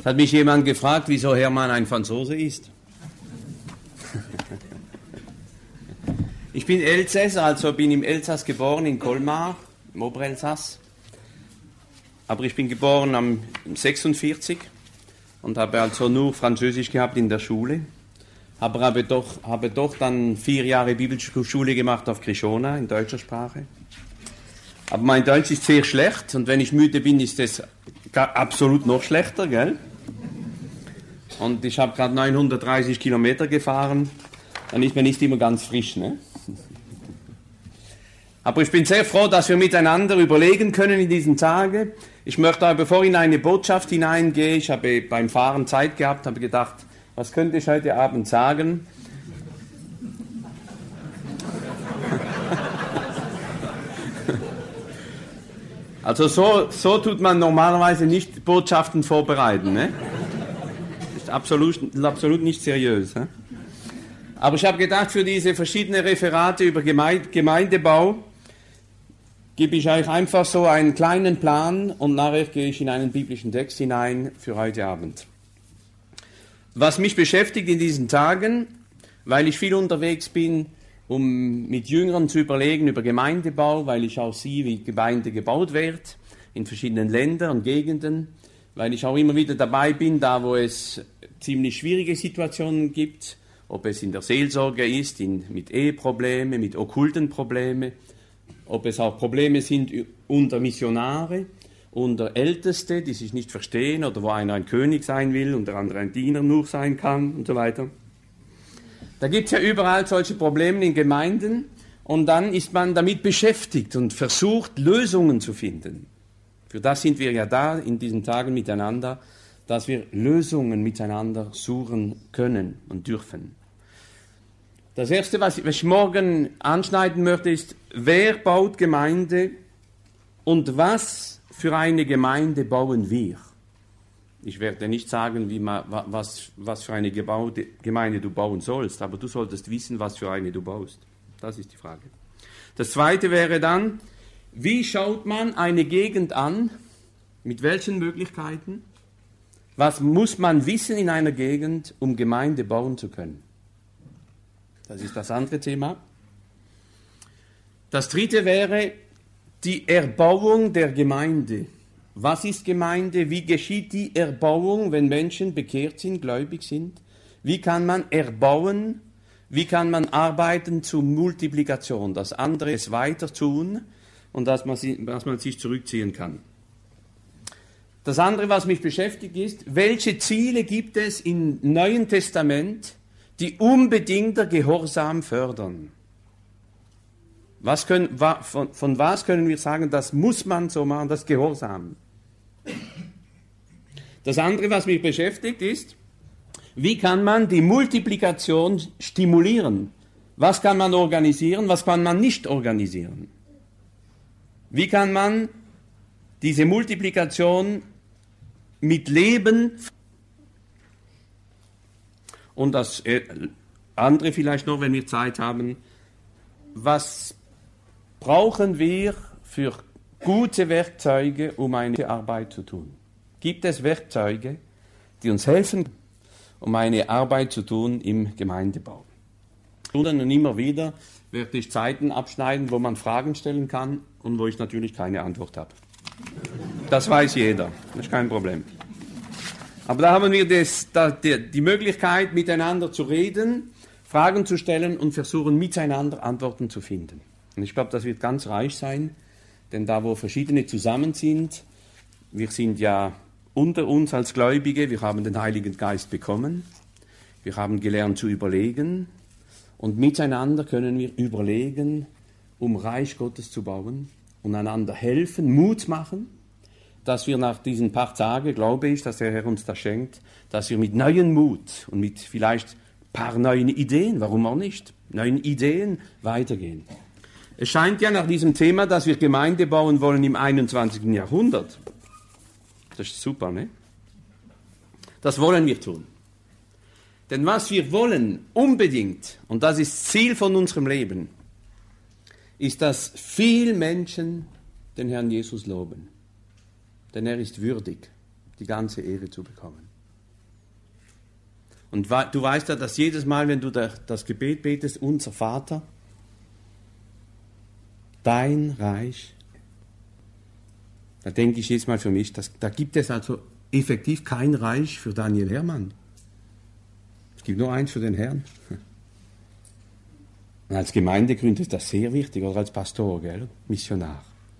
Hat mich jemand gefragt, wieso Hermann ein Franzose ist. Ich bin Elsässer, also bin im Elsass geboren, in Colmar, im Oberelsass. Aber ich bin geboren am 46 und habe also nur Französisch gehabt in der Schule. Habe doch dann 4 Jahre Bibelschule gemacht auf Krishona in deutscher Sprache. Aber mein Deutsch ist sehr schlecht und wenn ich müde bin, ist es absolut noch schlechter, gell? Und ich habe gerade 930 Kilometer gefahren, dann ist man nicht immer ganz frisch, ne? Aber ich bin sehr froh, dass wir miteinander überlegen können in diesen Tagen. Ich möchte aber, bevor ich in eine Botschaft hineingehe, ich habe beim Fahren Zeit gehabt, habe gedacht, was könnte ich heute Abend sagen? Also so tut man normalerweise nicht Botschaften vorbereiten, ne? Ist absolut nicht seriös. Ne? Aber ich habe gedacht, für diese verschiedenen Referate über Gemeindebau gebe ich euch einfach so einen kleinen Plan und nachher gehe ich in einen biblischen Text hinein für heute Abend. Was mich beschäftigt in diesen Tagen, weil ich viel unterwegs bin, um mit Jüngern zu überlegen über Gemeindebau, weil ich auch sehe, wie Gemeinde gebaut wird in verschiedenen Ländern und Gegenden, weil ich auch immer wieder dabei bin, da wo es ziemlich schwierige Situationen gibt, ob es in der Seelsorge ist, mit Eheproblemen, mit okkulten Problemen, ob es auch Probleme sind unter Missionare, unter Älteste, die sich nicht verstehen oder wo einer ein König sein will und der andere ein Diener nur sein kann und so weiter. Da gibt es ja überall solche Probleme in Gemeinden und dann ist man damit beschäftigt und versucht, Lösungen zu finden. Für das sind wir ja da in diesen Tagen miteinander, dass wir Lösungen miteinander suchen können und dürfen. Das Erste, was ich morgen anschneiden möchte, ist, wer baut Gemeinde und was für eine Gemeinde bauen wir? Ich werde nicht sagen, was für eine Gemeinde du bauen sollst, aber du solltest wissen, was für eine du baust. Das ist die Frage. Das Zweite wäre dann, wie schaut man eine Gegend an? Mit welchen Möglichkeiten? Was muss man wissen in einer Gegend, um Gemeinde bauen zu können? Das ist das andere Thema. Das Dritte wäre die Erbauung der Gemeinde. Was ist Gemeinde? Wie geschieht die Erbauung, wenn Menschen bekehrt sind, gläubig sind? Wie kann man erbauen? Wie kann man arbeiten zur Multiplikation, dass andere es weiter tun und dass man sich zurückziehen kann? Das andere, was mich beschäftigt, ist, welche Ziele gibt es im Neuen Testament, die unbedingter Gehorsam fördern? Von was können wir sagen, das muss man so machen, das Gehorsam? Das andere, was mich beschäftigt, ist, wie kann man die Multiplikation stimulieren? Was kann man organisieren, was kann man nicht organisieren? Wie kann man diese Multiplikation mit Leben und das andere vielleicht noch, wenn wir Zeit haben, was brauchen wir für gute Werkzeuge, um eine Arbeit zu tun? Gibt es Werkzeuge, die uns helfen, um eine Arbeit zu tun im Gemeindebau? Und immer wieder werde ich Zeiten abschneiden, wo man Fragen stellen kann und wo ich natürlich keine Antwort habe. Das weiß jeder, das ist kein Problem. Aber da haben wir die Möglichkeit, miteinander zu reden, Fragen zu stellen und versuchen, miteinander Antworten zu finden. Und ich glaube, das wird ganz reich sein, denn da, wo verschiedene zusammen sind, wir sind ja unter uns als Gläubige, wir haben den Heiligen Geist bekommen, wir haben gelernt zu überlegen und miteinander können wir überlegen, um Reich Gottes zu bauen und einander helfen, Mut machen, dass wir nach diesen paar Tagen, glaube ich, dass der Herr uns das schenkt, dass wir mit neuen Mut und mit vielleicht ein paar neuen Ideen, warum auch nicht, neuen Ideen weitergehen. Es scheint ja nach diesem Thema, dass wir Gemeinde bauen wollen im 21. Jahrhundert. Das ist super, ne? Das wollen wir tun. Denn was wir wollen, unbedingt, und das ist Ziel von unserem Leben, ist, dass viele Menschen den Herrn Jesus loben. Denn er ist würdig, die ganze Ehre zu bekommen. Und du weißt ja, dass jedes Mal, wenn du das Gebet betest, unser Vater, dein Reich, da denke ich jedes Mal für mich, da gibt es also effektiv kein Reich für Daniel Herrmann. Es gibt nur eins für den Herrn. Und als Gemeindegründer ist das sehr wichtig, oder als Pastor, gell? Missionar.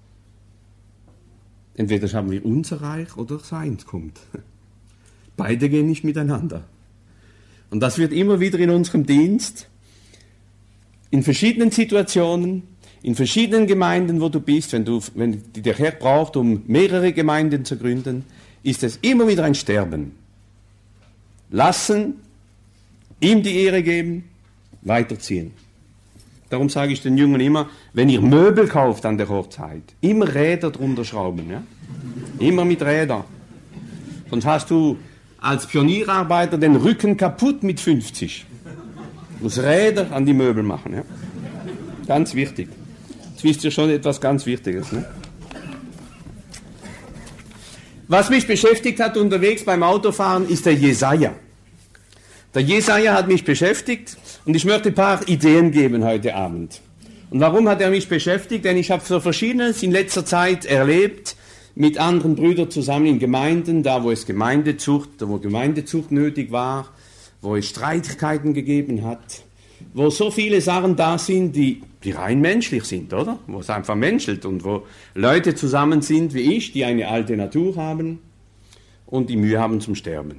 Entweder haben wir unser Reich oder seins kommt. Beide gehen nicht miteinander. Und das wird immer wieder in unserem Dienst, in verschiedenen Situationen, in verschiedenen Gemeinden, wo du bist, wenn der Herr braucht, um mehrere Gemeinden zu gründen, ist es immer wieder ein Sterben. Lassen, ihm die Ehre geben, weiterziehen. Darum sage ich den Jungen immer, wenn ihr Möbel kauft an der Hochzeit, immer Räder drunter schrauben. Ja? Immer mit Rädern. Sonst hast du als Pionierarbeiter den Rücken kaputt mit 50. Du musst Räder an die Möbel machen. Ja? Ganz wichtig. Jetzt wisst ihr schon etwas ganz Wichtiges. Ne? Was mich beschäftigt hat unterwegs beim Autofahren, ist der Jesaja. Der Jesaja hat mich beschäftigt und ich möchte ein paar Ideen geben heute Abend. Und warum hat er mich beschäftigt? Denn ich habe so Verschiedenes in letzter Zeit erlebt, mit anderen Brüdern zusammen in Gemeinden, da wo Gemeindezucht nötig war, wo es Streitigkeiten gegeben hat, wo so viele Sachen da sind, die rein menschlich sind, oder? Wo es einfach menschelt und wo Leute zusammen sind wie ich, die eine alte Natur haben und die Mühe haben zum Sterben.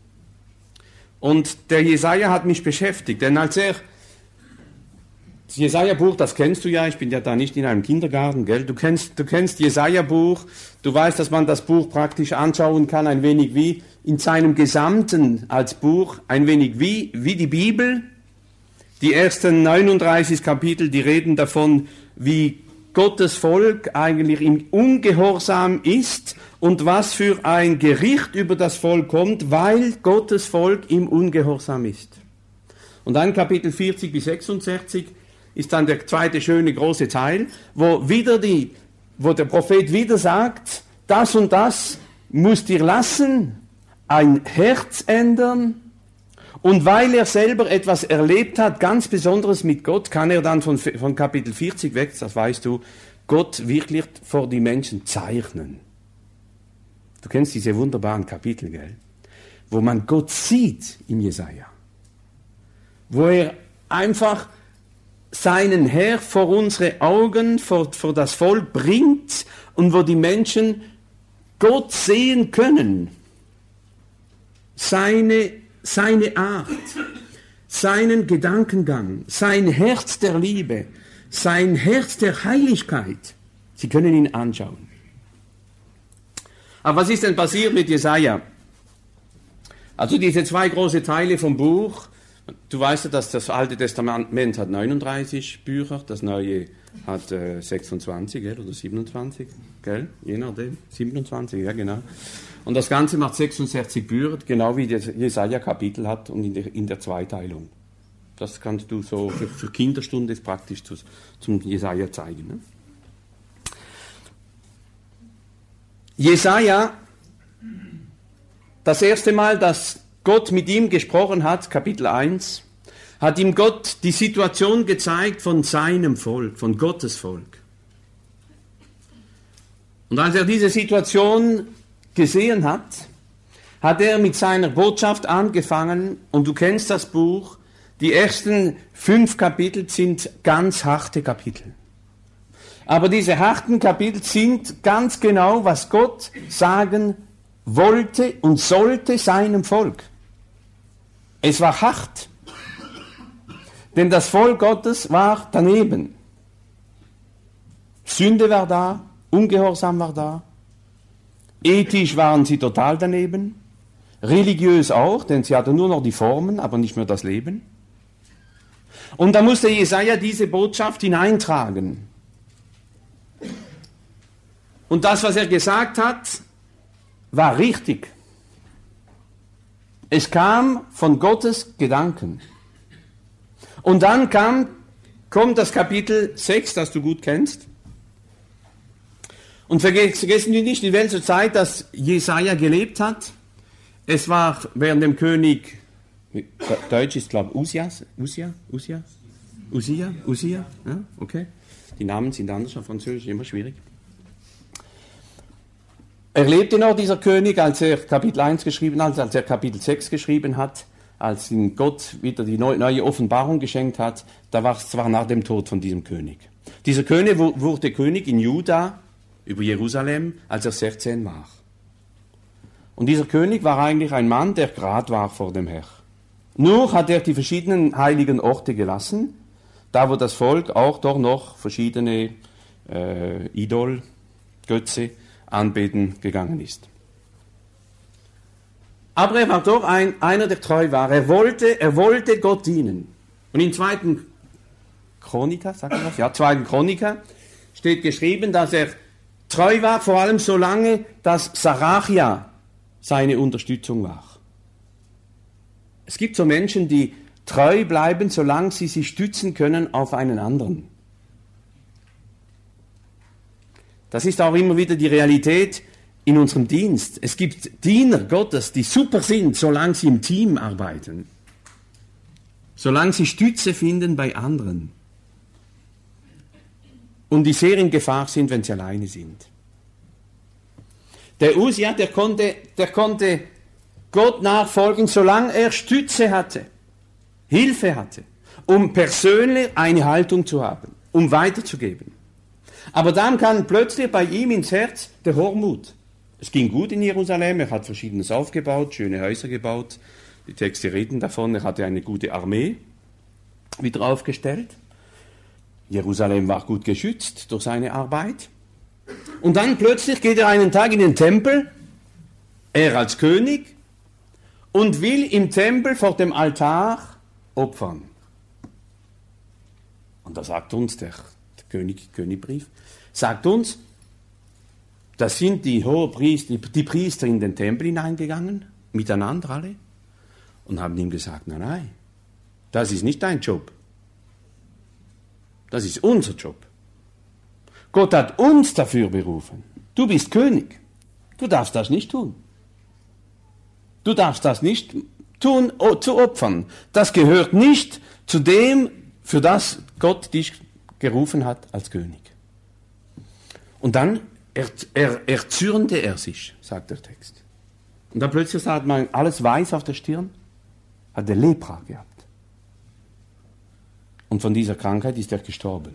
Und der Jesaja hat mich beschäftigt, denn das Jesaja-Buch, das kennst du ja, ich bin ja da nicht in einem Kindergarten, gell? Du kennst Jesaja-Buch, du weißt, dass man das Buch praktisch anschauen kann, ein wenig wie in seinem Gesamten als Buch, ein wenig wie die Bibel. Die ersten 39 Kapitel, die reden davon, wie Gottes Volk eigentlich im Ungehorsam ist und was für ein Gericht über das Volk kommt, weil Gottes Volk im Ungehorsam ist. Und dann Kapitel 40 bis 66 ist dann der zweite schöne große Teil, wo der Prophet wieder sagt, das und das müsst ihr lassen, ein Herz ändern. Und weil er selber etwas erlebt hat, ganz Besonderes mit Gott, kann er dann von Kapitel 40 weg, das weißt du, Gott wirklich vor die Menschen zeichnen. Du kennst diese wunderbaren Kapitel, gell? Wo man Gott sieht im Jesaja. Wo er einfach seinen Herr vor unsere Augen, vor das Volk bringt und wo die Menschen Gott sehen können. Seine Art, seinen Gedankengang, sein Herz der Liebe, sein Herz der Heiligkeit. Sie können ihn anschauen. Aber was ist denn passiert mit Jesaja? Also diese zwei große Teile vom Buch, du weißt ja, dass das Alte Testament hat 39 Bücher, das Neue hat 26, gell, oder 27, gell? Je nachdem, 27, ja genau. Und das Ganze macht 66 Bücher, genau wie das Jesaja-Kapitel hat und in der Zweiteilung. Das kannst du so für Kinderstunde praktisch zum Jesaja zeigen. Ne? Jesaja, das erste Mal, dass Gott mit ihm gesprochen hat, Kapitel 1, hat ihm Gott die Situation gezeigt von seinem Volk, von Gottes Volk. Und als er diese Situation gesehen hat, hat er mit seiner Botschaft angefangen, und du kennst das Buch, die ersten 5 Kapitel sind ganz harte Kapitel. Aber diese harten Kapitel sind ganz genau, was Gott sagen wollte und sollte seinem Volk. Es war hart, denn das Volk Gottes war daneben. Sünde war da, Ungehorsam war da, ethisch waren sie total daneben, religiös auch, denn sie hatten nur noch die Formen, aber nicht mehr das Leben. Und da musste Jesaja diese Botschaft hineintragen. Und das, was er gesagt hat, war richtig. Es kam von Gottes Gedanken. Und dann kommt das Kapitel 6, das du gut kennst. Und vergessen wir nicht, in welcher Zeit, dass Jesaja gelebt hat. Es war während dem König Deutsch ist, glaube ich, Usia? Ja, okay. Die Namen sind anders, auf Französisch immer schwierig. Er lebte noch, dieser König, als er Kapitel 1 geschrieben hat, als er Kapitel 6 geschrieben hat, als ihm Gott wieder die neue Offenbarung geschenkt hat, da war es zwar nach dem Tod von diesem König. Dieser König wurde König in Juda über Jerusalem, als er 16 war. Und dieser König war eigentlich ein Mann, der gerad war vor dem Herrn. Nur hat er die verschiedenen heiligen Orte gelassen, da wo das Volk auch doch noch verschiedene Götze anbeten gegangen ist. Aber er war doch einer, der treu war. Er wollte Gott dienen. Und in 2. Chroniker, sagt man das? Ja, 2. Chroniker steht geschrieben, dass er treu war, vor allem solange, dass Sarachia seine Unterstützung war. Es gibt so Menschen, die treu bleiben, solange sie sich stützen können auf einen anderen. Das ist auch immer wieder die Realität in unserem Dienst. Es gibt Diener Gottes, die super sind, solange sie im Team arbeiten. Solange sie Stütze finden bei anderen. Und die sehr in Gefahr sind, wenn sie alleine sind. Der Usia, der konnte Gott nachfolgen, solange er Stütze hatte, Hilfe hatte, um persönlich eine Haltung zu haben, um weiterzugeben. Aber dann kam plötzlich bei ihm ins Herz der Hochmut. Es ging gut in Jerusalem, er hat Verschiedenes aufgebaut, schöne Häuser gebaut, die Texte reden davon, er hatte eine gute Armee wieder aufgestellt. Jerusalem war gut geschützt durch seine Arbeit. Und dann plötzlich geht er einen Tag in den Tempel, er als König, und will im Tempel vor dem Altar opfern. Und da sagt uns der Königbrief, sagt uns, da sind die Priester in den Tempel hineingegangen, miteinander alle, und haben ihm gesagt, nein, das ist nicht dein Job. Das ist unser Job. Gott hat uns dafür berufen. Du bist König. Du darfst das nicht tun. Du darfst das nicht tun, zu opfern. Das gehört nicht zu dem, für das Gott dich gerufen hat als König. Und dann erzürnte er sich, sagt der Text. Und dann plötzlich hat man alles weiß auf der Stirn, hat er Lepra gehabt. Und von dieser Krankheit ist er gestorben.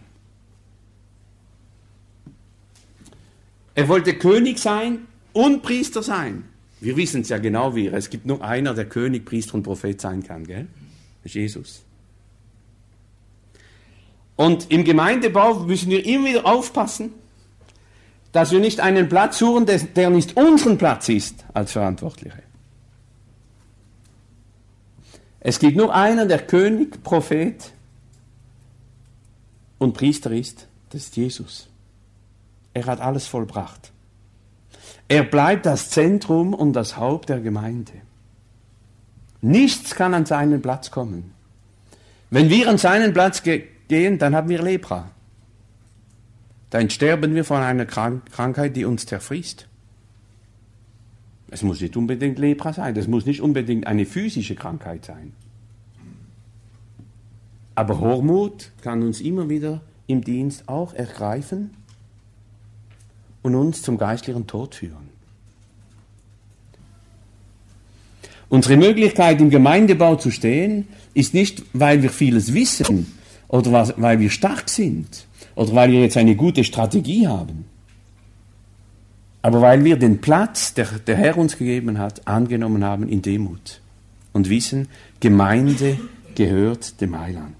Er wollte König sein und Priester sein. Wir wissen es ja genau wie. Es gibt nur einer, der König, Priester und Prophet sein kann, gell? Das ist Jesus. Und im Gemeindebau müssen wir immer wieder aufpassen, dass wir nicht einen Platz suchen, der nicht unseren Platz ist als Verantwortliche. Es gibt nur einen, der König, Prophet und Priester ist, das ist Jesus. Er hat alles vollbracht. Er bleibt das Zentrum und das Haupt der Gemeinde. Nichts kann an seinen Platz kommen. Wenn wir an seinen Platz gehen, dann haben wir Lepra. Dann sterben wir von einer Krankheit, die uns zerfrisst. Es muss nicht unbedingt Lepra sein, das muss nicht unbedingt eine physische Krankheit sein. Aber Hochmut kann uns immer wieder im Dienst auch ergreifen und uns zum geistlichen Tod führen. Unsere Möglichkeit, im Gemeindebau zu stehen, ist nicht, weil wir vieles wissen oder weil wir stark sind oder weil wir jetzt eine gute Strategie haben, aber weil wir den Platz, der Herr uns gegeben hat, angenommen haben in Demut und wissen, Gemeinde gehört dem Heiland.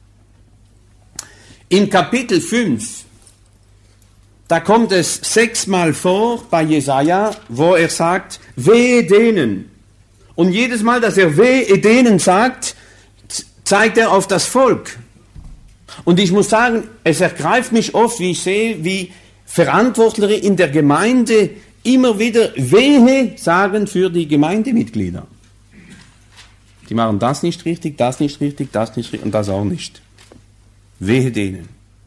In Kapitel 5, da kommt es 6-mal vor bei Jesaja, wo er sagt, wehe denen. Und jedes Mal, dass er wehe denen sagt, zeigt er auf das Volk. Und ich muss sagen, es ergreift mich oft, wie ich sehe, wie Verantwortliche in der Gemeinde immer wieder wehe sagen für die Gemeindemitglieder. Die machen das nicht richtig, das nicht richtig, das nicht richtig und das auch nicht. Wehe denen.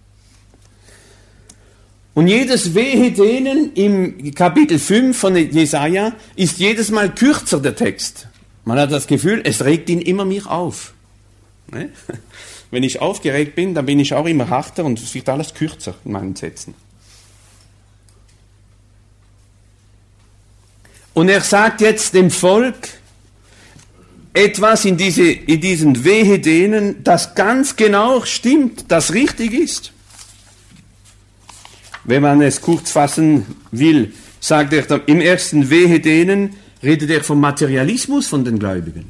Und jedes Wehe denen im Kapitel 5 von Jesaja ist jedes Mal kürzer, der Text. Man hat das Gefühl, es regt ihn immer mich auf. Ne? Wenn ich aufgeregt bin, dann bin ich auch immer harter und es wird alles kürzer in meinen Sätzen. Und er sagt jetzt dem Volk etwas in diesen Wehedenen, das ganz genau stimmt, das richtig ist. Wenn man es kurz fassen will, sagt er im ersten Wehedenen, redet er vom Materialismus von den Gläubigen.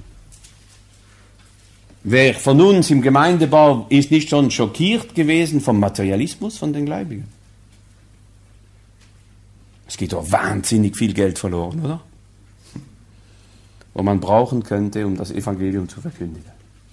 Wer von uns im Gemeindebau ist nicht schon schockiert gewesen vom Materialismus von den Gläubigen? Es geht doch wahnsinnig viel Geld verloren, oder? Wo man brauchen könnte, um das Evangelium zu verkündigen.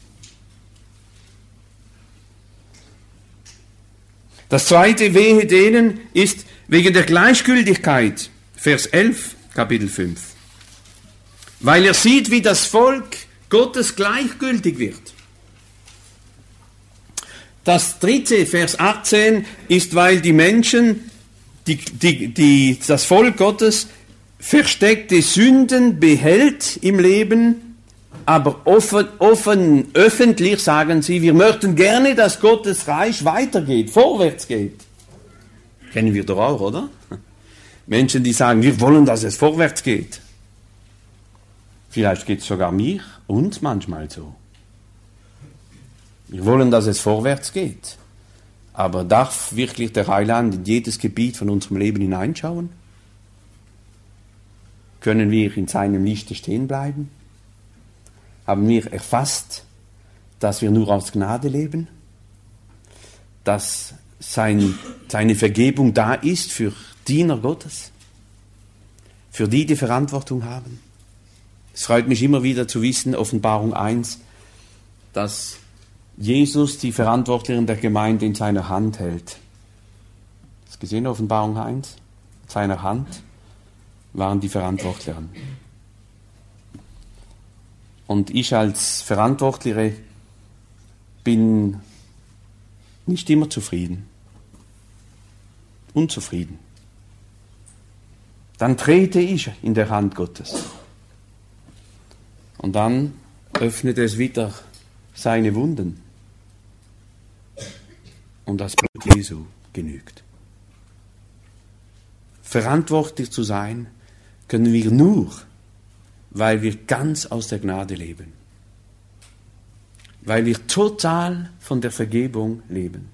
Das zweite Wehe denen ist wegen der Gleichgültigkeit, Vers 11, Kapitel 5. Weil er sieht, wie das Volk Gottes gleichgültig wird. Das dritte, Vers 18, ist, weil die Menschen, das Volk Gottes versteckte Sünden behält im Leben, aber öffentlich sagen sie, wir möchten gerne, dass Gottes Reich weitergeht, vorwärts geht. Kennen wir doch auch, oder? Menschen, die sagen, wir wollen, dass es vorwärts geht. Vielleicht geht es sogar uns manchmal so. Wir wollen, dass es vorwärts geht. Aber darf wirklich der Heiland in jedes Gebiet von unserem Leben hineinschauen? Können wir in seinem Lichte stehen bleiben? Haben wir erfasst, dass wir nur aus Gnade leben? Dass seine Vergebung da ist für Diener Gottes? Für die Verantwortung haben? Es freut mich immer wieder zu wissen, Offenbarung 1, dass Jesus die Verantwortlichen der Gemeinde in seiner Hand hält. Hast du gesehen, Offenbarung 1? In seiner Hand waren die Verantwortlichen. Und ich als Verantwortliche bin nicht immer zufrieden. Unzufrieden. Dann trete ich in der Hand Gottes. Und dann öffnet es wieder seine Wunden. Und das Blut Jesu genügt. Verantwortlich zu sein, können wir nur, weil wir ganz aus der Gnade leben. Weil wir total von der Vergebung leben.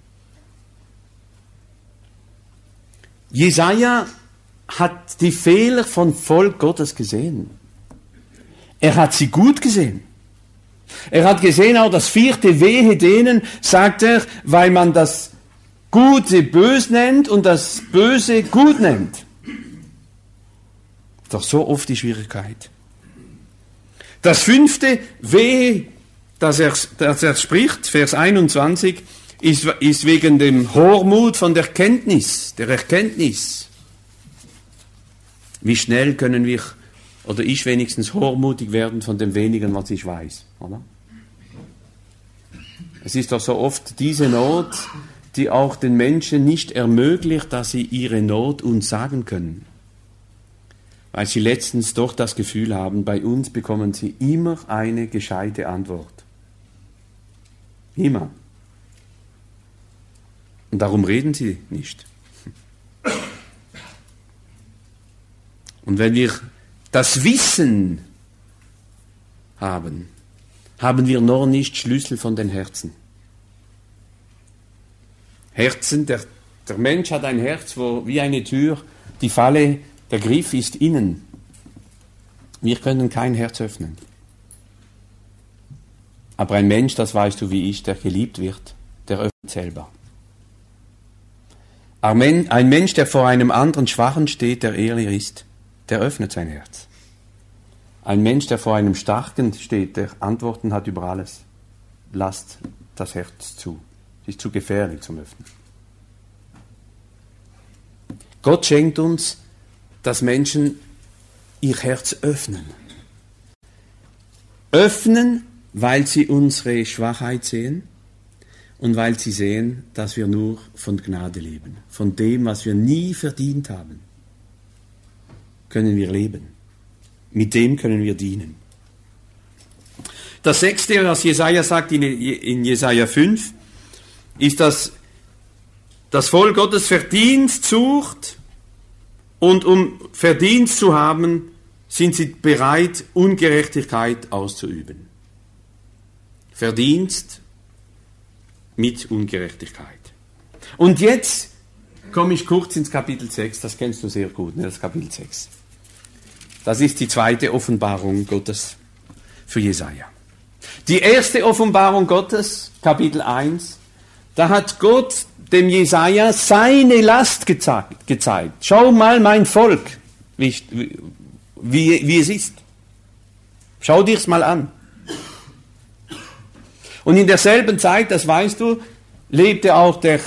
Jesaja hat die Fehler von Volk Gottes gesehen. Er hat sie gut gesehen. Er hat gesehen, auch das vierte Wehe denen, sagt er, weil man das Gute bös nennt und das Böse gut nennt. Doch so oft die Schwierigkeit. Das fünfte Wehe, das er spricht, Vers 21, ist wegen dem Hochmut von der Erkenntnis. Wie schnell können wir, oder ich wenigstens, hochmutig werden von dem wenigen, was ich weiß, oder? Es ist doch so oft diese Not, die auch den Menschen nicht ermöglicht, dass sie ihre Not uns sagen können. Weil sie letztens doch das Gefühl haben, bei uns bekommen sie immer eine gescheite Antwort. Immer. Und darum reden sie nicht. Und wenn wir das Wissen haben, haben wir noch nicht Schlüssel von den Herzen. Herzen, der Mensch hat ein Herz, wo wie eine Tür, die Falle, der Griff ist innen. Wir können kein Herz öffnen. Aber ein Mensch, das weißt du wie ich, der geliebt wird, der öffnet selber. Ein Mensch, der vor einem anderen Schwachen steht, der ehrlich ist, der öffnet sein Herz. Ein Mensch, der vor einem Starken steht, der Antworten hat über alles, lasst das Herz zu. Es ist zu gefährlich zum Öffnen. Gott schenkt uns, dass Menschen ihr Herz öffnen. Öffnen, weil sie unsere Schwachheit sehen und weil sie sehen, dass wir nur von Gnade leben. Von dem, was wir nie verdient haben, können wir leben. Mit dem können wir dienen. Das 6., was Jesaja sagt in Jesaja 5, ist, dass das Volk Gottes Verdienst sucht, und um Verdienst zu haben, sind sie bereit, Ungerechtigkeit auszuüben. Verdienst mit Ungerechtigkeit. Und jetzt komme ich kurz ins Kapitel 6, das kennst du sehr gut, ne, das Kapitel 6. Das ist die zweite Offenbarung Gottes für Jesaja. Die erste Offenbarung Gottes, Kapitel 1, da hat Gott dem Jesaja seine Last gezeigt. Schau mal mein Volk, wie es ist. Schau dir's mal an. Und in derselben Zeit, das weißt du, lebte auch der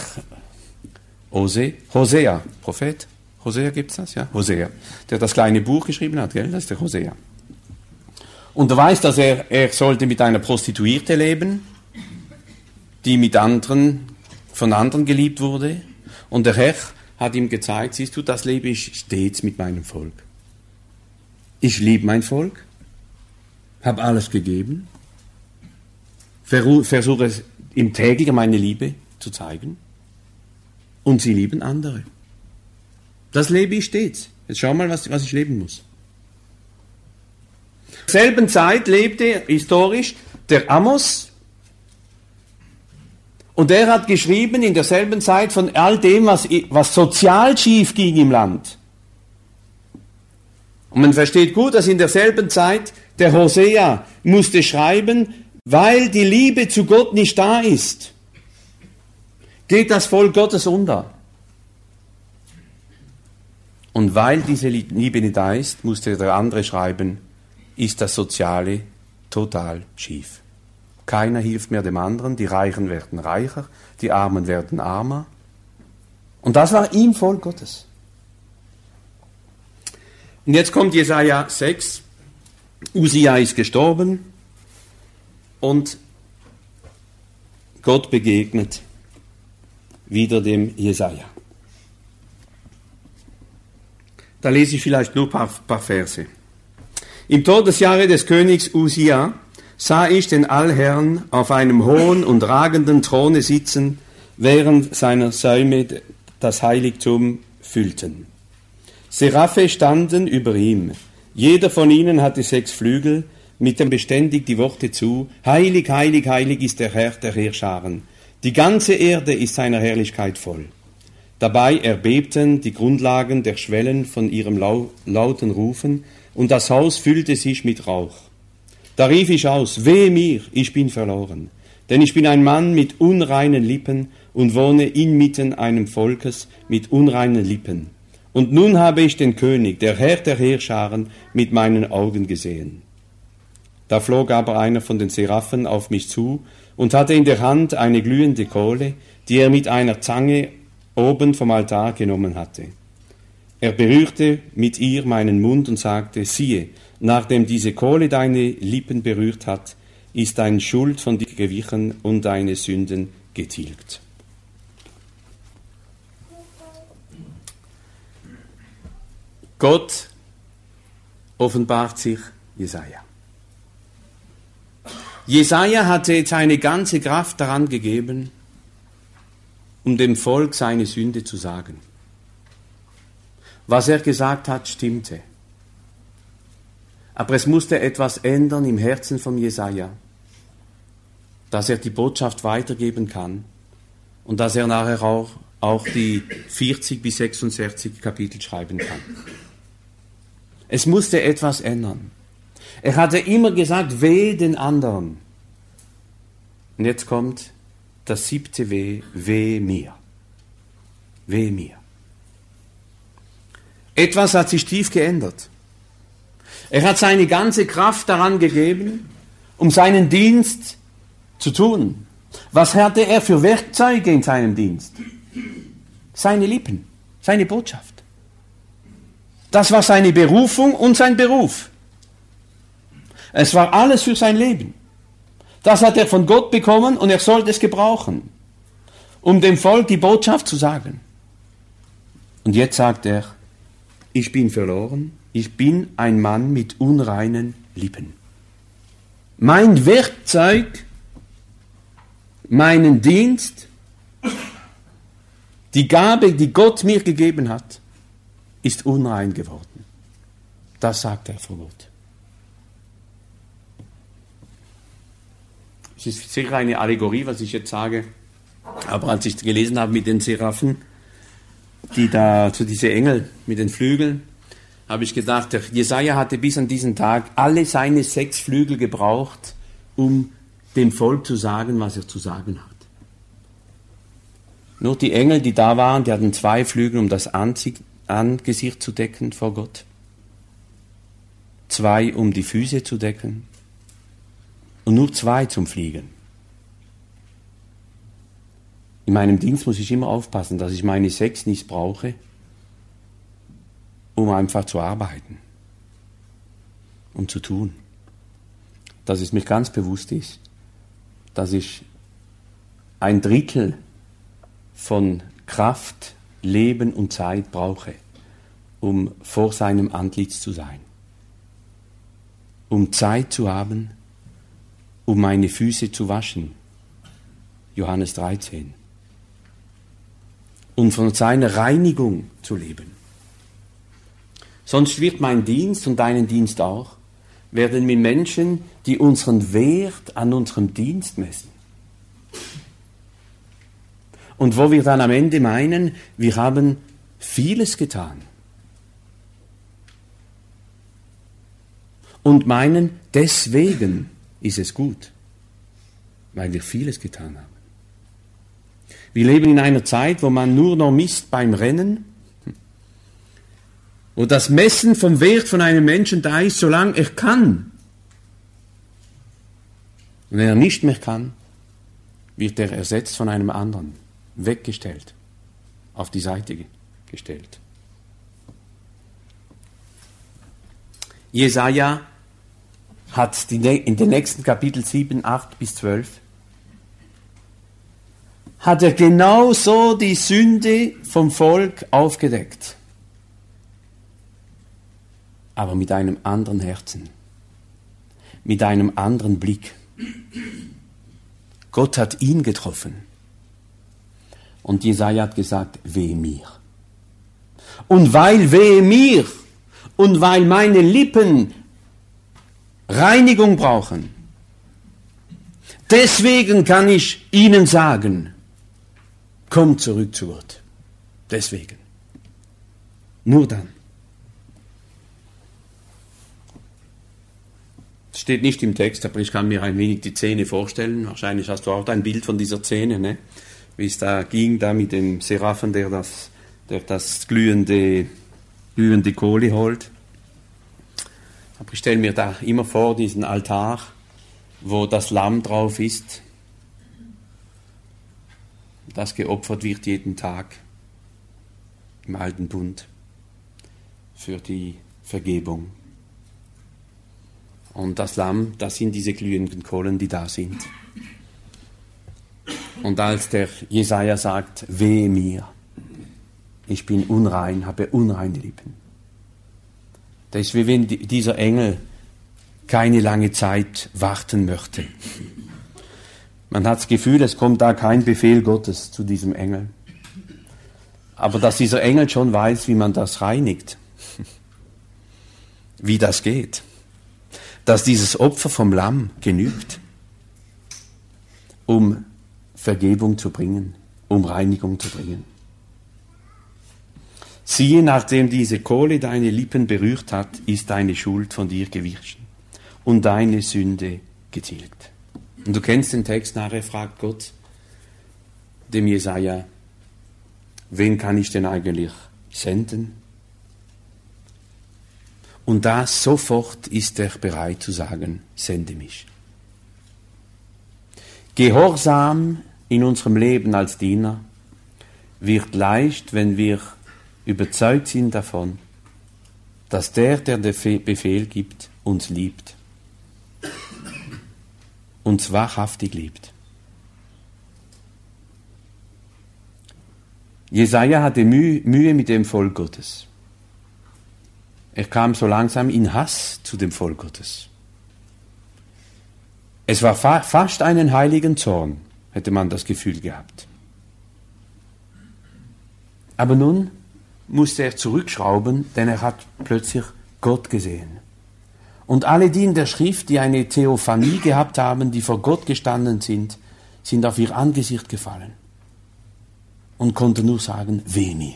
Hosea, Prophet. Hosea gibt's das? Ja, Hosea. Der das kleine Buch geschrieben hat, gell? Das ist der Hosea. Und du weißt, dass er sollte mit einer Prostituierte leben, die von anderen geliebt wurde. Und der Herr hat ihm gezeigt, siehst du, das lebe ich stets mit meinem Volk. Ich liebe mein Volk, habe alles gegeben, versuche ihm täglich meine Liebe zu zeigen, und sie lieben andere. Das lebe ich stets. Jetzt schau mal, was ich leben muss. In derselben Zeit lebte historisch der Amos, und er hat geschrieben in derselben Zeit von all dem, was sozial schief ging im Land. Und man versteht gut, dass in derselben Zeit der Hosea musste schreiben, weil die Liebe zu Gott nicht da ist, geht das Volk Gottes unter. Und weil diese Liebe nicht da ist, musste der andere schreiben, ist das Soziale total schief. Keiner hilft mehr dem anderen, die Reichen werden reicher, die Armen werden armer. Und das war im Volk Gottes. Und jetzt kommt Jesaja 6. Usia ist gestorben und Gott begegnet wieder dem Jesaja. Da lese ich vielleicht nur ein paar Verse. Im Todesjahre des Königs Usia sah ich den Allherrn auf einem hohen und ragenden Throne sitzen, während seiner Säume das Heiligtum füllten. Seraphe standen über ihm. Jeder von ihnen hatte 6 Flügel, mit dem beständig die Worte zu: Heilig, heilig, heilig ist der Herr der Heerscharen. Die ganze Erde ist seiner Herrlichkeit voll. Dabei erbebten die Grundlagen der Schwellen von ihrem lauten Rufen, und das Haus füllte sich mit Rauch. Da rief ich aus: Wehe mir, ich bin verloren, denn ich bin ein Mann mit unreinen Lippen und wohne inmitten einem Volkes mit unreinen Lippen. Und nun habe ich den König, der Herr der Heerscharen, mit meinen Augen gesehen. Da flog aber einer von den Seraphen auf mich zu und hatte in der Hand eine glühende Kohle, die er mit einer Zange oben vom Altar genommen hatte. Er berührte mit ihr meinen Mund und sagte: Siehe, nachdem diese Kohle deine Lippen berührt hat, ist deine Schuld von dir gewichen und deine Sünden getilgt. Gott offenbart sich Jesaja. Jesaja hatte jetzt seine ganze Kraft daran gegeben, um dem Volk seine Sünde zu sagen. Was er gesagt hat, stimmte. Aber es musste etwas ändern im Herzen von Jesaja, dass er die Botschaft weitergeben kann und dass er nachher auch die 40 bis 46 Kapitel schreiben kann. Es musste etwas ändern. Er hatte immer gesagt, wehe den anderen. Und jetzt kommt das 7. Weh, wehe mir. Wehe mir. Etwas hat sich tief geändert. Er hat seine ganze Kraft daran gegeben, um seinen Dienst zu tun. Was hatte er für Werkzeuge in seinem Dienst? Seine Lippen, seine Botschaft. Das war seine Berufung und sein Beruf. Es war alles für sein Leben. Das hat er von Gott bekommen und er sollte es gebrauchen, um dem Volk die Botschaft zu sagen. Und jetzt sagt er, ich bin verloren, ich bin ein Mann mit unreinen Lippen. mein Werkzeug, meinen Dienst, die Gabe, die Gott mir gegeben hat, ist unrein geworden. Das sagt er vor Gott. Es ist sicher eine Allegorie, was ich jetzt sage, aber als ich gelesen habe mit den Seraphen, die da, zu diese Engel mit den Flügeln, habe ich gedacht, der Jesaja hatte bis an diesen Tag alle seine 6 Flügel gebraucht, um dem Volk zu sagen, was er zu sagen hat. Nur die Engel, die da waren, die hatten 2 Flügel, um das Angesicht zu decken vor Gott, 2, um die Füße zu decken und nur 2 zum Fliegen. In meinem Dienst muss ich immer aufpassen, dass ich meine 6 nicht brauche, um einfach zu arbeiten, um zu tun. Dass es mir ganz bewusst ist, dass ich 1/3 von Kraft, Leben und Zeit brauche, um vor seinem Antlitz zu sein. Um Zeit zu haben, um meine Füße zu waschen. Johannes 13. Und von seiner Reinigung zu leben. Sonst wird mein Dienst und deinen Dienst auch, werden wir Menschen, die unseren Wert an unserem Dienst messen. Und wo wir dann am Ende meinen, wir haben vieles getan. Und meinen, deswegen ist es gut, weil wir vieles getan haben. Wir leben in einer Zeit, wo man nur noch misst beim Rennen, wo das Messen vom Wert von einem Menschen da ist, solange er kann. Und wenn er nicht mehr kann, wird er ersetzt von einem anderen, weggestellt, auf die Seite gestellt. Jesaja hat in den nächsten Kapitel 7, 8 bis 12 hat er genau so die Sünde vom Volk aufgedeckt. Aber mit einem anderen Herzen, mit einem anderen Blick. Gott hat ihn getroffen. Und Jesaja hat gesagt, wehe mir. Und weil wehe mir und weil meine Lippen Reinigung brauchen, deswegen kann ich ihnen sagen, kommt zurück zu Gott. Deswegen. Nur dann. Das steht nicht im Text, aber ich kann mir ein wenig die Szene vorstellen. Wahrscheinlich hast du auch ein Bild von dieser Szene, ne? Wie es da ging, da mit dem Seraphen, der das glühende Kohle holt. Aber ich stelle mir da immer vor, diesen Altar, wo das Lamm drauf ist, das geopfert wird jeden Tag im Alten Bund für die Vergebung. Und das Lamm, das sind diese glühenden Kohlen, die da sind. Und als der Jesaja sagt, wehe mir, ich bin unrein, habe unreine Lippen. Das ist wie wenn dieser Engel keine lange Zeit warten möchte. Man hat das Gefühl, es kommt da kein Befehl Gottes zu diesem Engel. Aber dass dieser Engel schon weiß, wie man das reinigt, wie das geht, dass dieses Opfer vom Lamm genügt, um Vergebung zu bringen, um Reinigung zu bringen. Siehe, nachdem diese Kohle deine Lippen berührt hat, ist deine Schuld von dir gewichen und deine Sünde getilgt. Und du kennst den Text, nachher fragt Gott dem Jesaja, wen kann ich denn eigentlich senden? Und da sofort ist er bereit zu sagen, sende mich. Gehorsam in unserem Leben als Diener wird leicht, wenn wir überzeugt sind davon, dass der den Befehl gibt, uns liebt. Uns wahrhaftig liebt. Jesaja hatte Mühe mit dem Volk Gottes. Er kam so langsam in Hass zu dem Volk Gottes. Es war fast einen heiligen Zorn, hätte man das Gefühl gehabt. Aber nun musste er zurückschrauben, denn er hat plötzlich Gott gesehen. Und alle die in der Schrift, die eine Theophanie gehabt haben, die vor Gott gestanden sind, sind auf ihr Angesicht gefallen und konnten nur sagen, weh mir.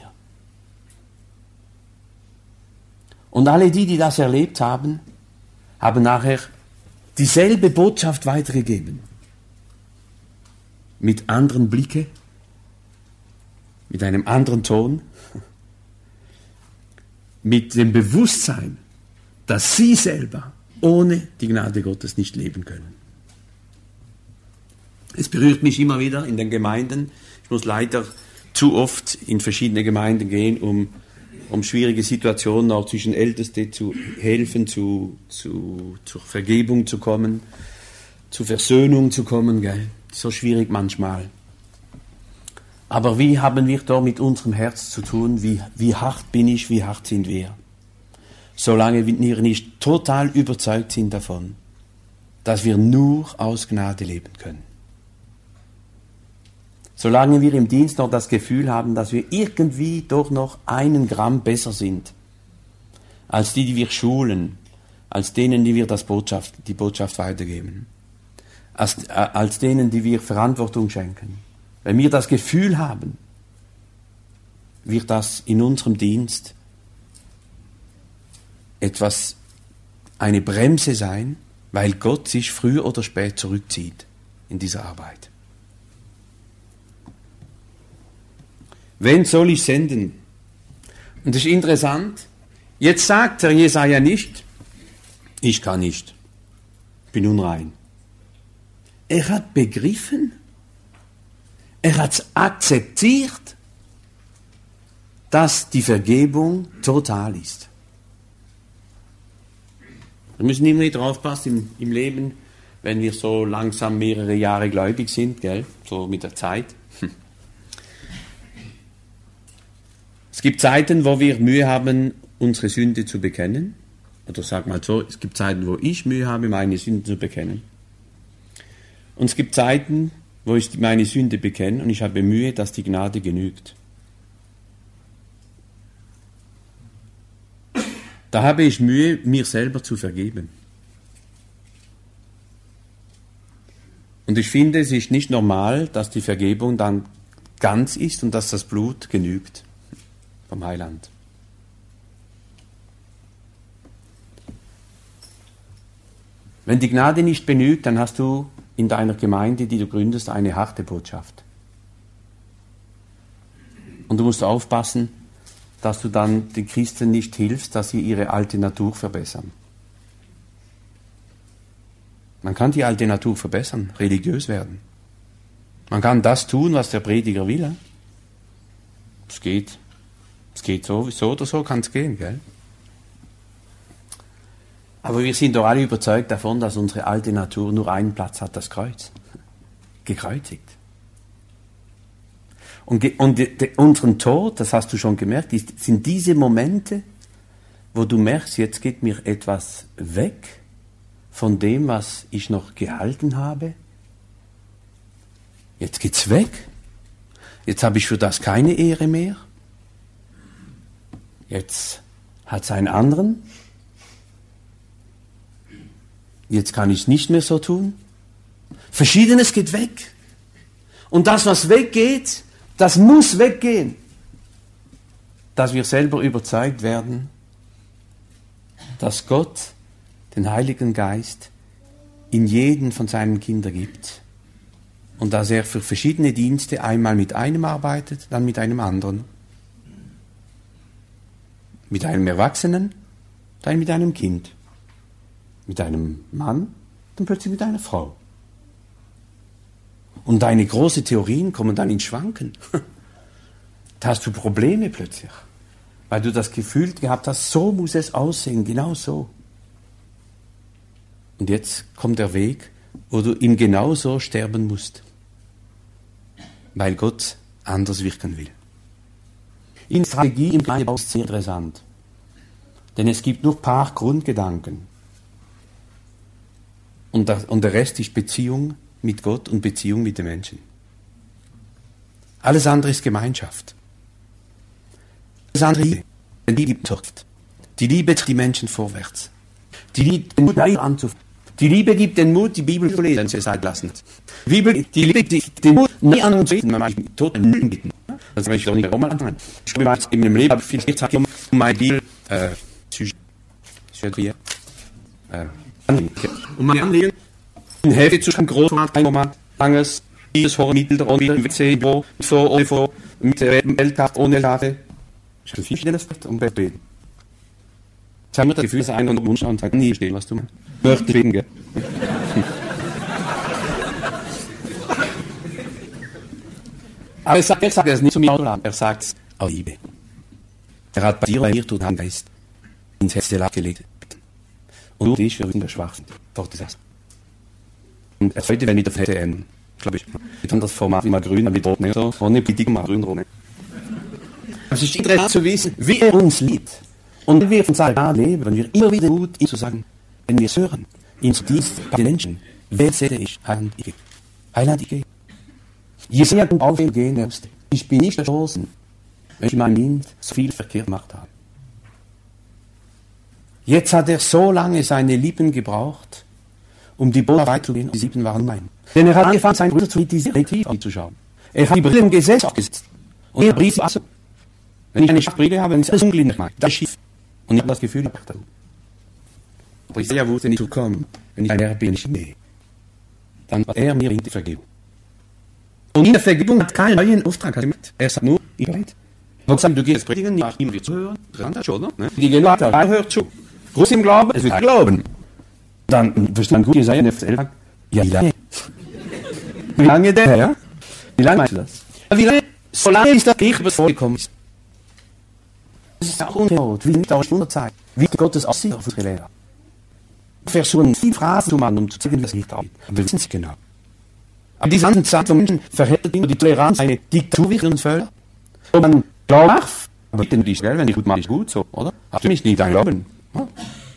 Und alle die, die das erlebt haben, haben nachher dieselbe Botschaft weitergegeben. Mit anderen Blicke, mit einem anderen Ton, mit dem Bewusstsein, dass sie selber ohne die Gnade Gottes nicht leben können. Es berührt mich immer wieder in den Gemeinden. Ich muss leider zu oft in verschiedene Gemeinden gehen, um schwierige Situationen auch zwischen Ältesten zu helfen, zur Vergebung zu kommen, zur Versöhnung zu kommen. Gell? So schwierig manchmal. Aber wie haben wir da mit unserem Herz zu tun? Wie hart bin ich, wie hart sind wir? Solange wir nicht total überzeugt sind davon, dass wir nur aus Gnade leben können. Solange wir im Dienst noch das Gefühl haben, dass wir irgendwie doch noch 1 Gramm besser sind, als die wir schulen, als denen, die wir die Botschaft weitergeben, als denen, die wir Verantwortung schenken. Wenn wir das Gefühl haben, wird das in unserem Dienst eine Bremse sein, weil Gott sich früher oder später zurückzieht in dieser Arbeit. Wen soll ich senden? Und das ist interessant. Jetzt sagt der Jesaja nicht, ich kann nicht, bin unrein. Er hat begriffen, er hat akzeptiert, dass die Vergebung total ist. Wir müssen immer wieder aufpassen im Leben, wenn wir so langsam mehrere Jahre gläubig sind, gell? So mit der Zeit. Es gibt Zeiten, wo wir Mühe haben, unsere Sünde zu bekennen. Oder sag mal so, es gibt Zeiten, wo ich Mühe habe, meine Sünde zu bekennen. Und es gibt Zeiten, wo ich meine Sünde bekenne und ich habe Mühe, dass die Gnade genügt. Da habe ich Mühe, mir selber zu vergeben. Und ich finde, es ist nicht normal, dass die Vergebung dann ganz ist und dass das Blut genügt vom Heiland. Wenn die Gnade nicht genügt, dann hast du in deiner Gemeinde, die du gründest, eine harte Botschaft. Und du musst aufpassen, dass du dann den Christen nicht hilfst, dass sie ihre alte Natur verbessern. Man kann die alte Natur verbessern, religiös werden. Man kann das tun, was der Prediger will. Es geht so oder so, kann es gehen, gell? Aber wir sind doch alle überzeugt davon, dass unsere alte Natur nur einen Platz hat, das Kreuz. Gekreuzigt. Und unseren Tod, das hast du schon gemerkt, sind diese Momente, wo du merkst, jetzt geht mir etwas weg von dem, was ich noch gehalten habe. Jetzt geht's weg. Jetzt habe ich für das keine Ehre mehr. Jetzt hat's einen anderen. Jetzt kann ich es nicht mehr so tun. Verschiedenes geht weg. Und das, was weggeht, das muss weggehen. Dass wir selber überzeugt werden, dass Gott den Heiligen Geist in jeden von seinen Kindern gibt. Und dass er für verschiedene Dienste einmal mit einem arbeitet, dann mit einem anderen. Mit einem Erwachsenen, dann mit einem Kind. Mit einem Mann, dann plötzlich mit einer Frau. Und deine großen Theorien kommen dann ins Schwanken. Da hast du Probleme plötzlich, weil du das Gefühl gehabt hast, so muss es aussehen, genau so. Und jetzt kommt der Weg, wo du ihm genau so sterben musst, weil Gott anders wirken will. In Strategie im Gemeindebau ist sehr interessant, denn es gibt nur ein paar Grundgedanken. Und der Rest ist Beziehung mit Gott und Beziehung mit den Menschen. Alles andere ist Gemeinschaft. Alles andere Liebe. Die Liebe trägt. Die Liebe trägt die Menschen vorwärts. Die Liebe den Mut anzufangen. Die Liebe gibt den Mut, die Bibel zu lesen, wenn sie es halt lassen. Die Liebe gibt den Mut, nie an uns zu beten, wenn man mich tot bitten. Das möchte ich doch nicht mehr anfangen. Ich glaube, in meinem Leben habe ich viel Zeit um meine Bibel, um meine Anliegen, in Hälfte zu schreiben, Großformat, langes, dieses Horror, Mittel, WC, vor, mit der Weltkraft, ohne Karte. Ich habe viel schnelles um Bett beten. Ich habe mir das Gefühl, dass einer und Wunsch und sagt, nie stehen, was du meinst. Möchte beten, gell? Aber er sagt es nicht zu mir, er sagt es aus Liebe. Er hat bei dir und mir tut einen Geist ins Herz der Lage gelegt. Und du dich, wir sind schwach sind. Doch, das heißt. Und heute, wenn ich das hätte, glaube ich, mit anderes Format, immer grün, wie rot, ne, so, ohne Politik, mal grün, rot, ne. Es ist interessant zu wissen, wie er uns liebt. Und wenn wir von seinem leben, wenn wir immer wieder Mut, ihm zu sagen, wenn wir es hören, ihm zu diesen bei den Menschen, wer sehte ich? Heiland, ich gehe. Heiland, ich gehe. Je sehr du auf ihn gehen wirst, ich bin nicht erstoßen, wenn ich in meinem Kind so viel verkehrt gemacht habe. Jetzt hat er so lange seine Lippen gebraucht, um die Botschaft weiterzugehen, und die 7 waren mein. Denn er hat angefangen, seinen Bruder zu kritisieren, anzuschauen. Er hat die Brille im Gesetz aufgesetzt. Und er brief also, wenn ich eine Brille habe, dann ist das unglücklich, das ist schief. Und ich habe das Gefühl, aber Jesaja wusste nicht zu kommen, wenn ich ein Herr bin, ich nee. Dann hat er mir die Vergebung. Und in der Vergebung hat keinen neuen Auftrag. Er sagt nur, ich bereit. Und sagt, du gehst predigen, nicht immer wieder zuhören. Interessant, schon, ne? Die Gelehrte, er hört zu. Groß im Glauben, es wird glauben. Dann wirst du dann gut Jesaja in der ja, wie lange? Wie lange der, ja? Wie lange meinst du das? Wie lange? Solange ist das Gericht, was vorgekommen ist. Das ist auch ungeholt, wie nicht aus Wunderzeit. Wie Gottes aussieht auf unsere Lehrer. Wir versuchen viele Phrasen zu machen, um zu zeigen, wie das nicht aussieht. Aber wir wissen es genau. Aber diese ganze Zeit, wo Menschen verhärtet sind, die Toleranz eine Diktatur wird in uns Völker, wo man glaubt, aber bitte nicht, wenn ich gut mache, ist gut, so, oder? Hast du mich nicht dein Glauben? Ja.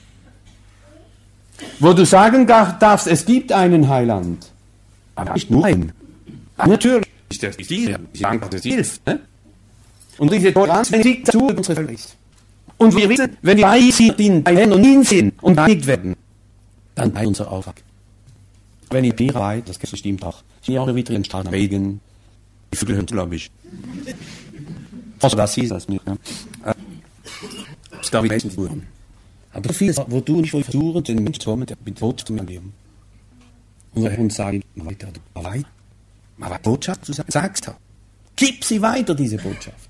Wo du sagen darfst, es gibt einen Heiland, aber nicht nur einen. Natürlich ist das dieser, das hilft, ne? Und diese Toleranz, wenn sie zu unsere Völker ist. Und wir wissen, wenn wir bei sind, bei Herrn und ihn sind und einigt werden, dann bei unser Auftrag. Wenn ich Bier weit, das stimmt auch. Ich bin auch wieder in Stadt Regen. Die Vögel hören, glaube ich. Also das ist das nicht, ne? Das darf ich nicht tun. Aber vieles, wo du nicht versuchen, den Menschen zu kommen, der mit Botschaft zu leben. Und wir uns sagen, weiter, mal Botschaft zu sagen, sagst du. Gib sie weiter, diese Botschaft.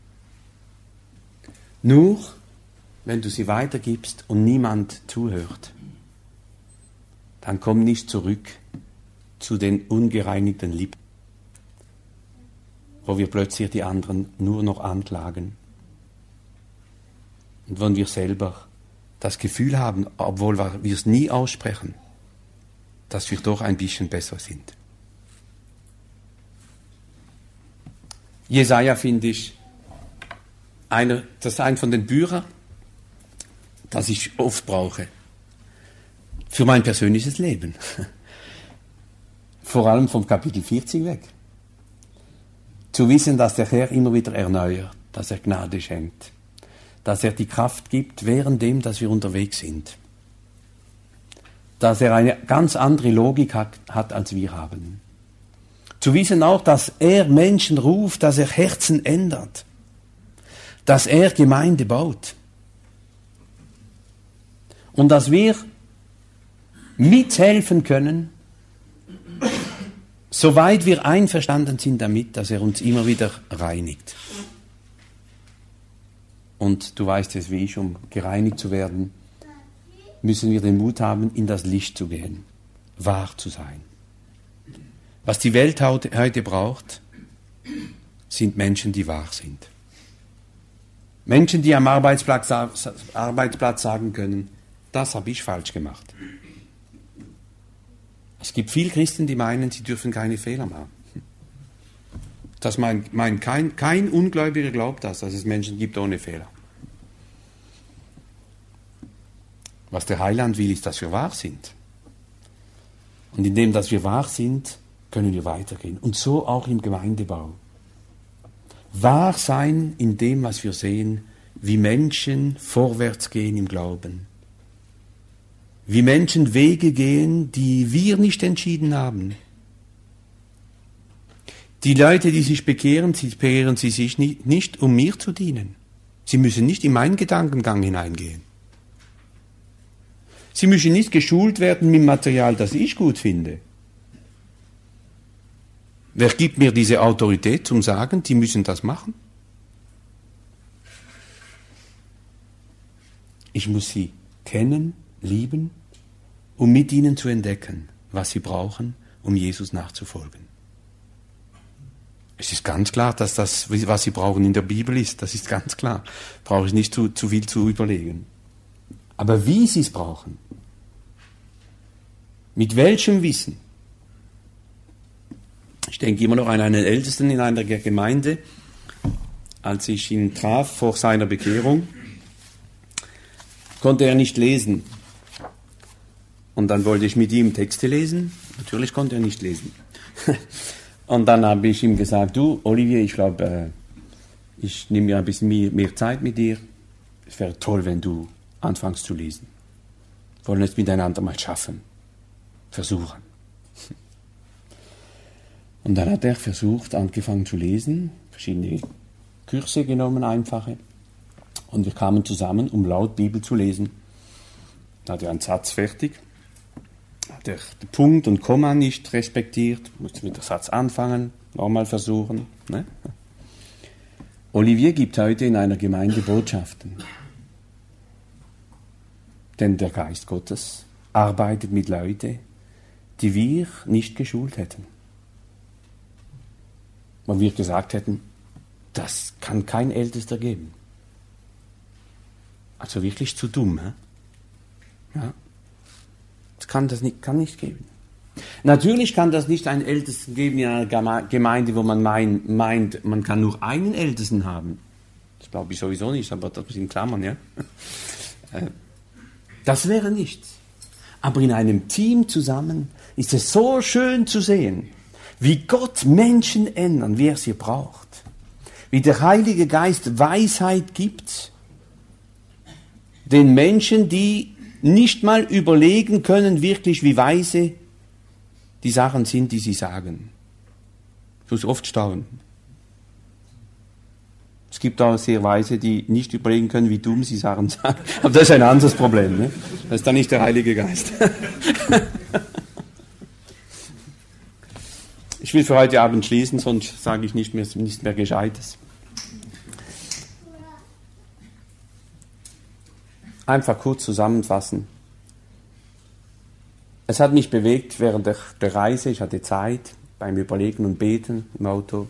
Nur, wenn du sie weitergibst und niemand zuhört, dann komm nicht zurück zu den ungereinigten Lippen, wo wir plötzlich die anderen nur noch anklagen und wenn wir selber das Gefühl haben, obwohl wir es nie aussprechen, dass wir doch ein bisschen besser sind. Jesaja finde ich, das ist ein von den Büchern, das ich oft brauche. Für mein persönliches Leben. Vor allem vom Kapitel 40 weg. Zu wissen, dass der Herr immer wieder erneuert, dass er Gnade schenkt, dass er die Kraft gibt, währenddem, dass wir unterwegs sind. Dass er eine ganz andere Logik hat als wir haben. Zu wissen auch, dass er Menschen ruft, dass er Herzen ändert, dass er Gemeinde baut. Und dass wir mithelfen können, soweit wir einverstanden sind damit, dass er uns immer wieder reinigt. Und du weißt es wie ich, um gereinigt zu werden, müssen wir den Mut haben, in das Licht zu gehen, wahr zu sein. Was die Welt heute braucht, sind Menschen, die wahr sind. Menschen, die am Arbeitsplatz sagen können, das habe ich falsch gemacht. Es gibt viele Christen, die meinen, sie dürfen keine Fehler machen. Kein Ungläubiger glaubt das, dass es Menschen gibt ohne Fehler. Was der Heiland will, ist, dass wir wahr sind. Und indem, dass wir wahr sind, können wir weitergehen. Und so auch im Gemeindebau. Wahr sein in dem, was wir sehen, wie Menschen vorwärts gehen im Glauben. Wie Menschen Wege gehen, die wir nicht entschieden haben. Die Leute, die sich bekehren sie sich nicht, um mir zu dienen. Sie müssen nicht in meinen Gedankengang hineingehen. Sie müssen nicht geschult werden mit Material, das ich gut finde. Wer gibt mir diese Autorität zum Sagen, die müssen das machen? Ich muss sie kennen, lieben, um mit ihnen zu entdecken, was sie brauchen, um Jesus nachzufolgen. Es ist ganz klar, dass das, was sie brauchen, in der Bibel ist. Das ist ganz klar. Brauche ich nicht zu viel zu überlegen. Aber wie sie es brauchen, mit welchem Wissen? Ich denke immer noch an einen Ältesten in einer Gemeinde, als ich ihn traf vor seiner Bekehrung, konnte er nicht lesen. Und dann wollte ich mit ihm Texte lesen. Natürlich konnte er nicht lesen. Und dann habe ich ihm gesagt, du, Olivier, ich glaube, ich nehme mir ein bisschen mehr Zeit mit dir. Es wäre toll, wenn du anfängst zu lesen. Wir wollen es miteinander mal schaffen. Versuchen. Und dann hat er versucht, angefangen zu lesen, verschiedene Kurse genommen, einfache. Und wir kamen zusammen, um laut Bibel zu lesen. Da hat er einen Satz fertig. Hat er den Punkt und Komma nicht respektiert, musste mit dem Satz anfangen, nochmal versuchen. Ne? Olivier gibt heute in einer Gemeinde Botschaften. Denn der Geist Gottes arbeitet mit Leuten, die wir nicht geschult hätten. Wo wir gesagt hätten, das kann kein Ältester geben. Also wirklich zu dumm, hä? Ja. Das kann nicht geben. Natürlich kann das nicht einen Ältesten geben in einer Gemeinde, wo man meint, man kann nur einen Ältesten haben. Das glaube ich sowieso nicht, aber das ist in Klammern, ja. Das wäre nichts. Aber in einem Team zusammen ist es so schön zu sehen, wie Gott Menschen ändern, wie er sie braucht. Wie der Heilige Geist Weisheit gibt den Menschen, die nicht mal überlegen können, wirklich wie weise die Sachen sind, die sie sagen. Ich muss oft staunen. Es gibt auch sehr Weise, die nicht überlegen können, wie dumm sie Sachen sagen. Aber das ist ein anderes Problem. Ne? Das ist dann nicht der Heilige Geist. Ich will für heute Abend schließen, sonst sage ich nicht mehr Gescheites. Einfach kurz zusammenfassen. Es hat mich bewegt während der Reise, ich hatte Zeit beim Überlegen und Beten im Auto.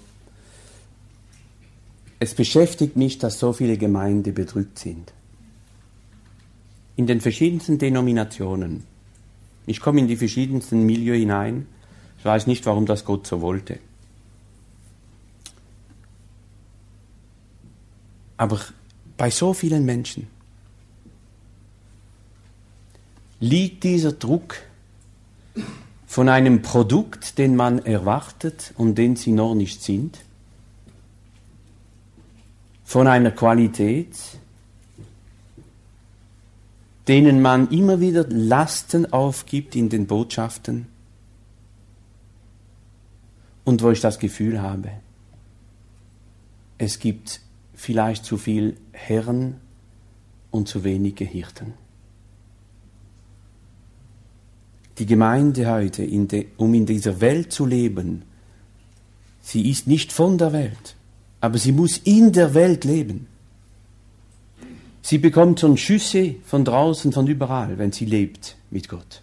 Es beschäftigt mich, dass so viele Gemeinden bedrückt sind. In den verschiedensten Denominationen. Ich komme in die verschiedensten Milieus hinein. Ich weiß nicht, warum das Gott so wollte. Aber bei so vielen Menschen liegt dieser Druck von einem Produkt, den man erwartet und den sie noch nicht sind, von einer Qualität, denen man immer wieder Lasten aufgibt in den Botschaften und wo ich das Gefühl habe, es gibt vielleicht zu viel Herren und zu wenige Hirten. Die Gemeinde heute, um in dieser Welt zu leben, sie ist nicht von der Welt, aber sie muss in der Welt leben. Sie bekommt schon Schüsse von draußen, von überall, wenn sie lebt mit Gott.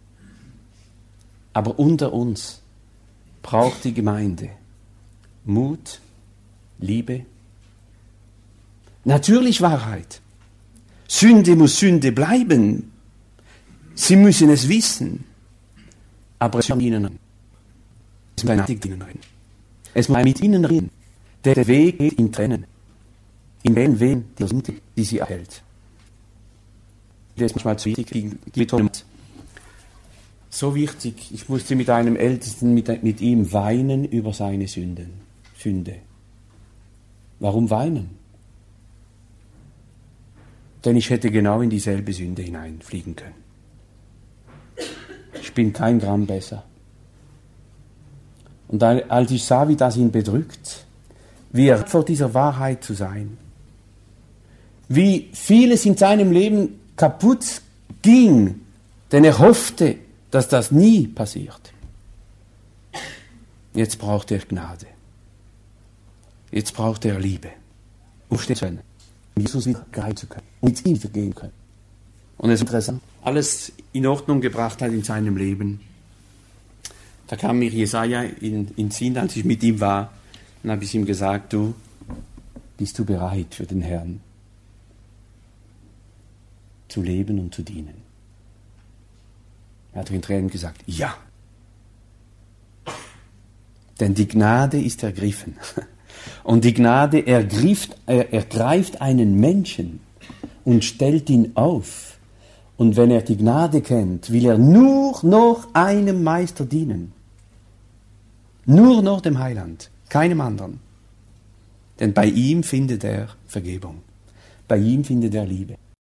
Aber unter uns braucht die Gemeinde Mut, Liebe, natürlich Wahrheit. Sünde muss Sünde bleiben. Sie müssen es wissen, aber es muss mit ihnen reden. Es muss mit ihnen reden. Der Weg geht in Tränen. In den Wehen, die sie erhält. Das ist manchmal zu wichtig. So wichtig, ich musste mit einem Ältesten, mit ihm weinen über seine Sünde. Warum weinen? Denn ich hätte genau in dieselbe Sünde hineinfliegen können. Ich bin kein Gramm besser. Und als ich sah, wie das ihn bedrückt, wie er vor dieser Wahrheit zu sein, wie vieles in seinem Leben kaputt ging, denn er hoffte, dass das nie passiert. Jetzt braucht er Gnade. Jetzt braucht er Liebe, um stehen zu können, um Jesus wieder greifen zu können, um mit ihm vergehen können. Und es ist interessant, alles in Ordnung gebracht hat in seinem Leben. Da kam mir Jesaja in Sinn, als ich mit ihm war, und habe ich ihm gesagt, du, bist du bereit für den Herrn zu leben und zu dienen? Er hat in Tränen gesagt, ja. Denn die Gnade ist ergriffen. Und die Gnade ergreift einen Menschen und stellt ihn auf. Und wenn er die Gnade kennt, will er nur noch einem Meister dienen. Nur noch dem Heiland, keinem anderen. Denn bei ihm findet er Vergebung. Bei ihm findet er Liebe.